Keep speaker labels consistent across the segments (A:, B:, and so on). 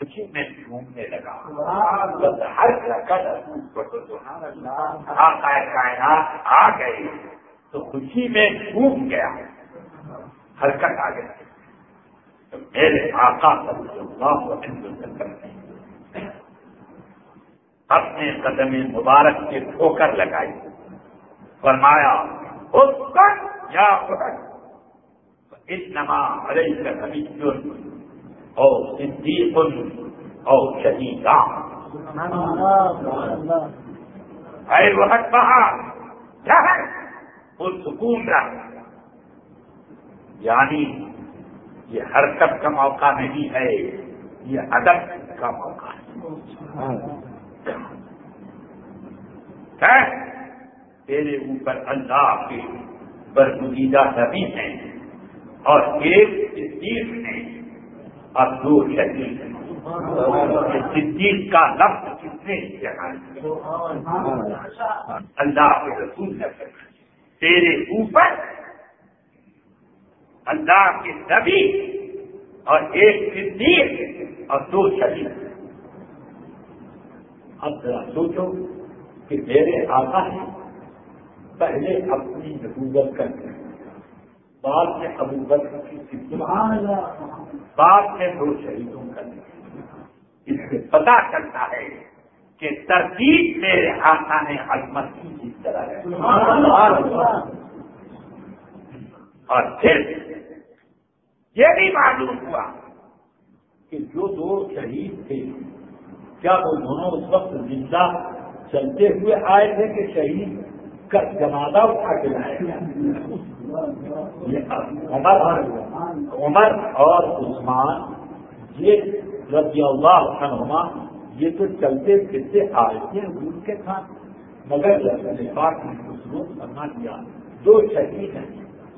A: خوشی میں جھومنے لگا. بس ہر آقا کائنات آ گئے تو خوشی میں جھوم گیا, حرکت آ گئی. تو میرے آقا صلی اللہ علیہ وسلم نے اپنے قدم مبارک کے ٹھوکر لگائی, فرمایا اسکت یا احد انما علیک نبی او صدیق او شہیدان. اے وحد بہار جہر پرسکون رہ, یعنی یہ حرکت کا موقع نہیں ہے, یہ ادب کا موقع ہے. تیرے اوپر اللہ کے برگزیدہ نبی ہیں اور ایک صدیق ہیں اور دو شہید ہیں. صدیق کا لفظ کتنے جگہ اللہ کے رسول نے تیرے اوپر اللہ کے نبی اور ایک صدیق اور دو شہید. اب ذرا سوچو کہ میرے آقا ہیں, پہلے اپنی نبوت کرتے ہیں, بعد میں ابو بکر کی صدیق, بعد میں دو شہیدوں کا. اس سے پتا چلتا ہے کہ ترتیب میرے آقا نے عظمت کی جس طرح ہے. اور پھر یہ بھی معلوم ہوا کہ جو دو شہید تھے کیا وہ دونوں اس وقت زندہ چلتے ہوئے آئے تھے کہ شہید کا جنازہ اٹھا کے لائے؟ عمر اور عثمان یہ رضی اللہ عنہما یہ تو چلتے پھرتے آئے تھے ان کے ساتھ, مگر رسول پاک نے خصوص فرما دیا دو شہید ہیں.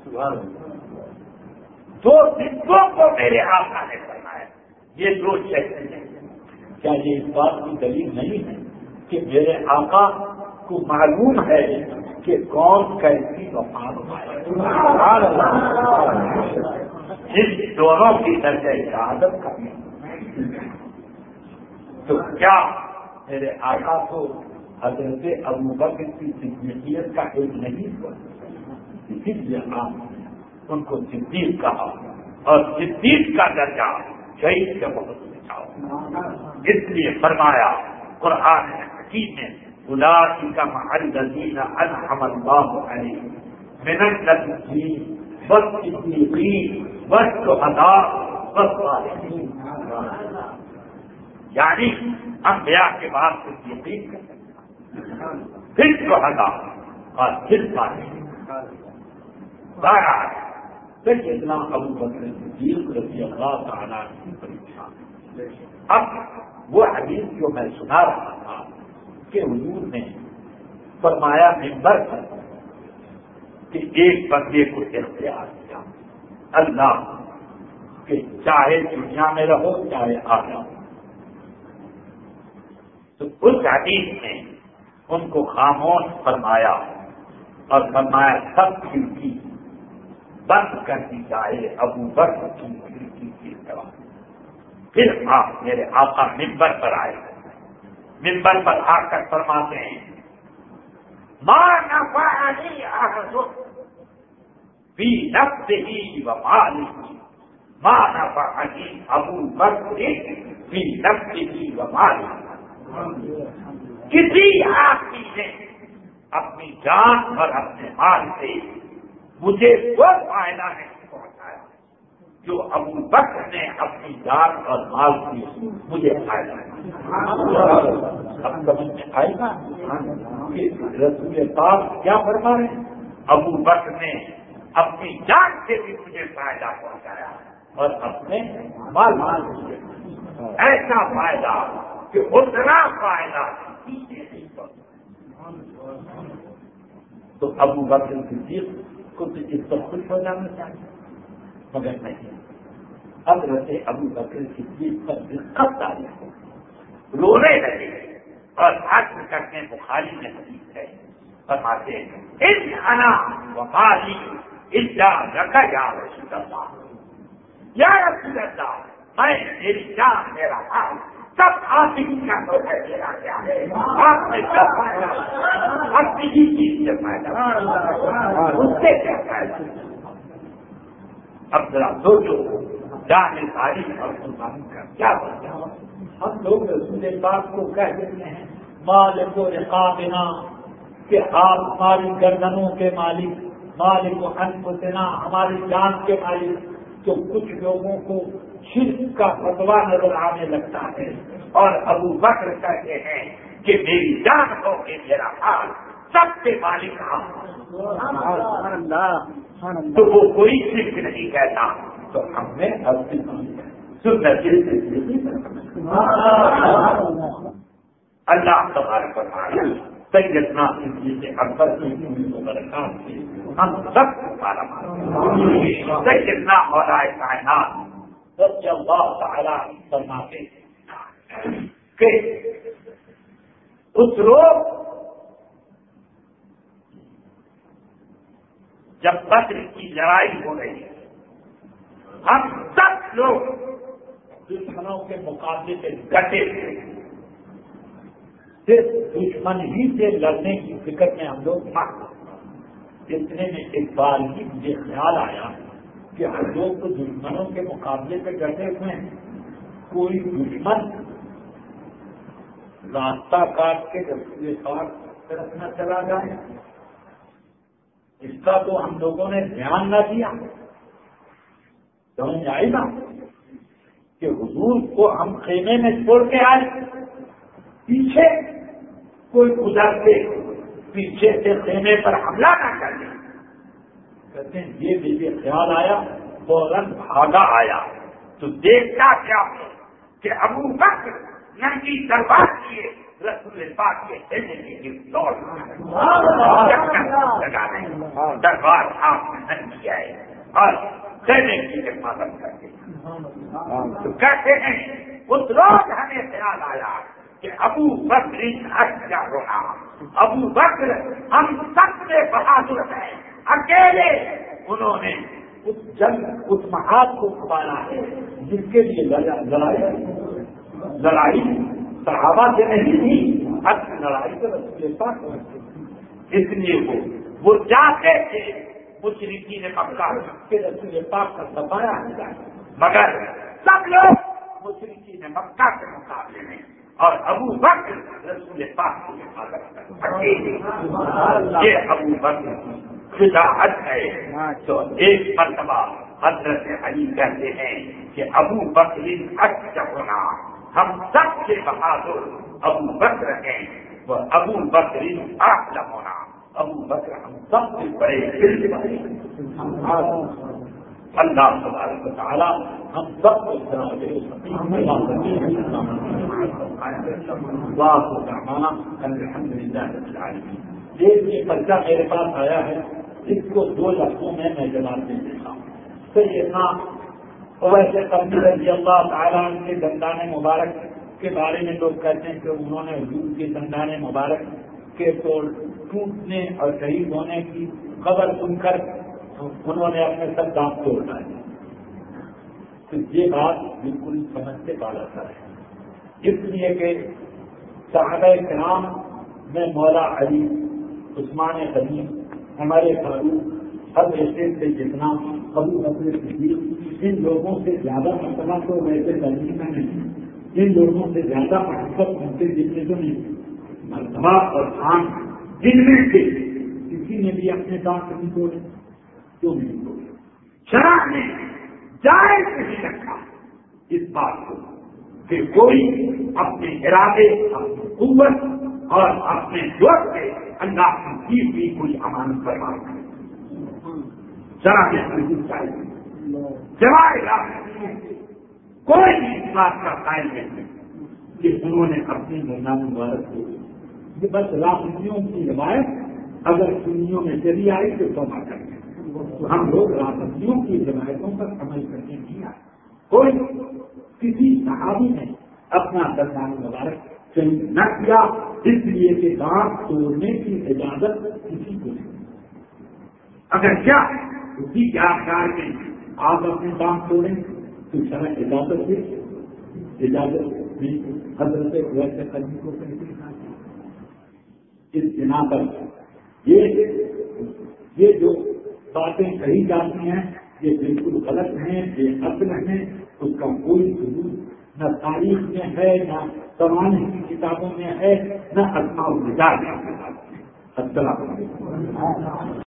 A: دو زندوں کو میرے آقا نے فرمایا یہ دو شہید ہیں. کیا یہ اس بات کی دلیل نہیں ہے کہ میرے آقا کو معلوم ہے کہ کون کیسی وفات پائے؟ جن دونوں کی درجہ شہادت کرنی تو کیا میرے آقا کو حضرت ابو بکر کی صدیقیت کا علم نہیں ہوا؟ اسی لیے آپ ان کو صدیق کہا اور صدیق کا درجہ شہید سے بہت بچاؤ. اس لیے فرمایا قرآن حکیم میں اولئک مع الذین انعم اللہ علیہم من النبیین والصدیقین والشہداء والصالحین. یعنی انبیاء کے بعد صدیقین پھر شہداء اور پھر صالحین. سیدنا ابو بکر صدیق رضی اللہ تعالیٰ کی پریشا. اب وہ حدیث جو میں سنا رہا تھا کہ حضور نے فرمایا منبر پر کہ ایک بندے کو اختیار کیا اللہ کہ چاہے دنیا میں رہو چاہے آ جاؤ. تو اس حدیث میں ان کو خاموش فرمایا اور فرمایا سب کھڑکی بند کر دی جائے ابو بکر کی کھڑکی کی طرح. پھر آپ میرے آقا منبر پر آئے, منبر پر آ کر فرماتے ہیں ما نفعنی احد فی نفسہ ومالہ ما نفعنی ابو بکر فی نفسہ ومالہ. کسی آدمی نے اپنی جان اور اپنے مال سے مجھے وہ فائدہ نہیں پہنچایا جو ابو بکر نے اپنی جان اور مال سے مجھے فائدہ ہے. اب سمجھ میں آئے گا کہ رسول پاک کیا فرما رہے ہیں؟ ابو بکر نے اپنی جان سے بھی مجھے فائدہ پہنچایا اور اپنے مال سے ایسا فائدہ کہ اتنا فائدہ تو ابو بکر صدیق کو تو اس پر خوش ہو جانا چاہیے, مگر نہیں. حضرت ابو بکر صدیق پر دقت آئی, رونے لگے اور عزم کرنے بخاری میں حدیث ہے فرماتے ہیں ان انا ومالی الا لک یا رسول اللہ. یا رسول اللہ میں میری جان میرا حال سب آپ ہی کا تو ہے، میرا کیا ہے، آپ نے کیا فائدہ، اپنی ہی چیز سے فائدہ، اس سے کیا فائدہ۔ اب ذرا سوچو جان ساری اور قربانی کا کیا بنتا۔ ہم لوگ رسول پاک کو کہہ دیتے ہیں مالک و رقابنا، کہ آپ ہماری گردنوں کے مالک، مالک و انفسنا، ہماری جان کے مالک۔ تو کچھ لوگوں کو شرک کا فتویٰ نظر آنے لگتا ہے، اور ابو بکر کہتے ہیں کہ میری جان ہو کہ میرا حال سب کے مالک آپ، تو وہ کوئی شرک نہیں کہتا۔ تو ہم نے اللہ تبارک و تعالی سیدنا سے اکبر برکات سے ہم سب کو پارا مارا۔ سیدنا مولا کائنات رضی اللہ تعالی فرماتے کہ اس روز جب بدر کی لڑائی ہو رہی ہم سب لوگ دشمنوں کے مقابلے میں ڈٹے تھے، صرف دشمن ہی سے لڑنے کی فکر میں ہم لوگ اتنے میں ایک بار ہی مجھے خیال آیا کہ ہم لوگ تو دشمنوں کے مقابلے پہ ڈٹے ہوئے ہیں، کوئی دشمن راستہ کاٹ کے رسول پاک طرف نہ چلا جائے، اس کا تو ہم لوگوں نے دھیان نہ دیا۔ سمجھ آئی نا کہ حضور کو ہم خیمے میں چھوڑ کے آئے، پیچھے کوئی گزرتے پیچھے سے خیمے پر حملہ نہ کر دے۔ کہتے ہیں یہ مجھے خیال آیا، فوراً بھاگا آیا تو دیکھتا کیا ہے کہ ابو بکر ننگی تلوار کیے رسول پاک کے خیمے کے دوڑ لگا رہے ہیں، دربار آپ نے ننگی کیا ہے اور خیمے کی حفاظت کر کے تو کہتے ہیں اس روز ہمیں خیال آیا کہ ابو بکر اچھا ہونا، ابو بکر ہم سب سے بہادر ہیں، اکیلے انہوں نے اس جنگ اس محاذ کو چھپایا ہے جس کے لیے لڑائی صحابہ سے نہیں تھی، اصل لڑائی تو رسول پاک اس لیے وہ جاتے تھے مشرکین مکہ کے رسول پاک کا صفایا، مگر سب لوگ مشرکین مکہ کے مقابلے میں اور ابو بکر رسول پاک کی حفاظت کرتے ہیں۔ یہ ابو بکر شجاعت ہے۔ تو ایک مرتبہ حضرت علی کہتے ہیں کہ ابو بکر اچھا ہونا، ہم سب سے بہادر ابو بکر ہیں، وہ ابو بکر اعلم ہونا، ابو بکر ہم سب سے بڑے علم والے ہیں۔ اللہ تبارک و تعالی ہم سب کو الحمدللہ رب العالمین۔ یہ بچہ میرے پاس آیا ہے، اس کو 2 لفظوں میں جواب دے دیتا ہوں۔ سیدنا ویسے قبل رضی اللہ تعالیٰ عنہ کے دندان مبارک کے بارے میں لوگ کہتے ہیں کہ انہوں نے حضور کے دندان مبارک کے ٹوٹنے اور شہید ہونے کی خبر سن کر انہوں نے اپنے سب دانت توڑ ڈالے۔ تو یہ بات بالکل سمجھ سے بالا ہے، اس لیے کہ صحابہ کرام میں مولا علی، عثمان غنی، ہمارے فاروق، اب ایسے سے جتنا ابو بکر صدیق، ان لوگوں سے زیادہ مرتبہ تو ویسے کرنی میں نہیں، ان لوگوں سے زیادہ محبت ان سے جتنے تو نہیں، مرتبہ اور خان جن میں سے کسی نے بھی اپنے دانت نہیں توڑے، کیوں نہیں توڑے؟ شرع نے جائز نہیں رکھا اس بات کو کہ کوئی اپنے ارادے، اپنی قوت اور اپنے جوش سے اللہ کی چیز بھی کوئی امانت برباد کرے۔ شرع نے بالکل چاہیے جوائے کوئی بھی اس بات کا قائل نہیں کہ انہوں نے اپنی دندان مبارک کو، یہ بس رافضیوں کی روایت اگر سنیوں میں چلی آئی تو توبہ کریں، تو ہم لوگ رافضیوں کی روایتوں پر عمل کرنے نہیں آئے۔ کوئی کسی صحابی نے اپنا دندان مبارک چینج نہ کیا، اس لیے کہ دانت توڑنے کی اجازت کسی کو نہیں۔ اگر کیا اسی کے آکار میں آپ اپنے دانت توڑیں
B: تو شرع اجازت دی، اجازت دی حضرت ویسے قدیم کو کیسے کہا؟ اس بنا پر یہ جو باتیں کہی جاتی ہیں یہ بالکل غلط ہیں، یہ عقل ہیں، اس کا کوئی ثبوت نہ تاریخ میں ہے، نہ زمانے کی کتابوں میں ہے، نہ اسماء الرجال کی کتابوں میں۔ السلام علیکم۔